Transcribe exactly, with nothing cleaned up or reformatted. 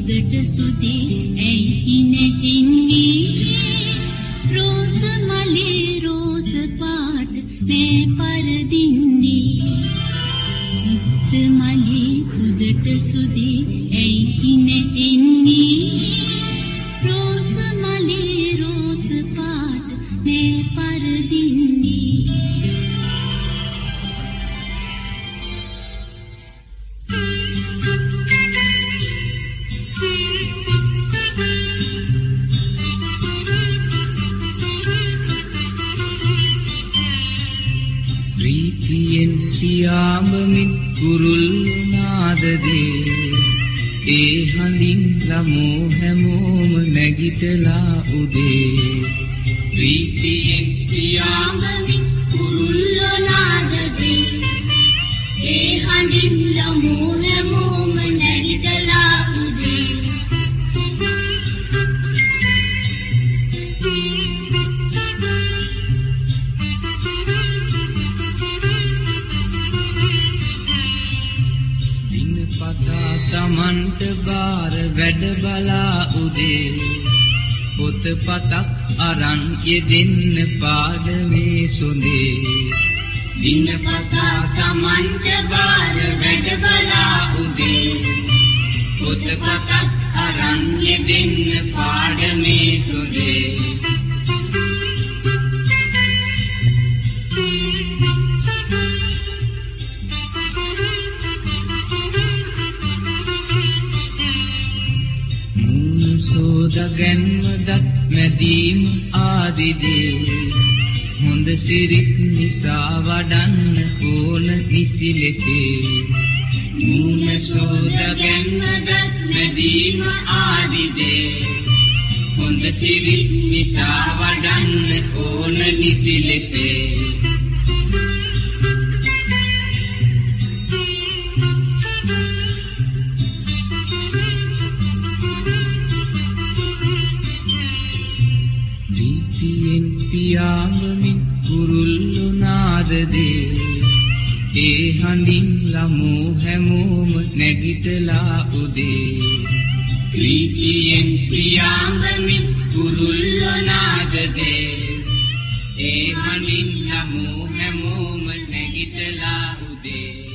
සුදට සුදී ඇයි නැතින්නේ රෝස මලේ රෝස පාට මේ පරදින්නේ ඉස්ස මලේ සුදට සුදී ඇයි නැතින්නේ රෝස මලේ රෝස පාට මේ පරදින්නේ ප්‍රීතියෙන් පියාඹමින් කුරුල්ලු නාදදේ ඒ හඳින් ළමෝ හැමෝම නැගිටලා උදේ ප්‍රීතියෙන් පියාඹමින් කුරුල්ලු නාදදේ ඒ හඳින් ළමෝ හැමෝම නැගිටලා උදේ තමන්ට බාර වැඩ බලා උදේ පොත පතක් අරන් යෙදෙන්න පාඩමේ සොඳේ දිනපතා තමන්ට බාර වැඩ බලා උදේ පොත පතක් අරන් යෙදෙන්න පාඩමේ සොඳේ ගැන්මදත් මැදීම ආදිදේ හොඳ සිරිත් නිසා වඩන්න ඕන නිසි ලෙසේ මූණ සෝද ගැන්මදත් මැදීම ආදිදේ හොඳ සිරිත් නිසා වඩන්න ඕන නිසි ලෙසේ පියාඹමින් කුරුල්ලු නාදදේ ඒ හඳින් ළමෝ හැමෝම නැගිටලා උදේ ප්‍රීතියෙන් පියාඹමින් කුරුල්ලු නාදදේ ඒ හඳින් ළමෝ හැමෝම නැගිටලා උදේ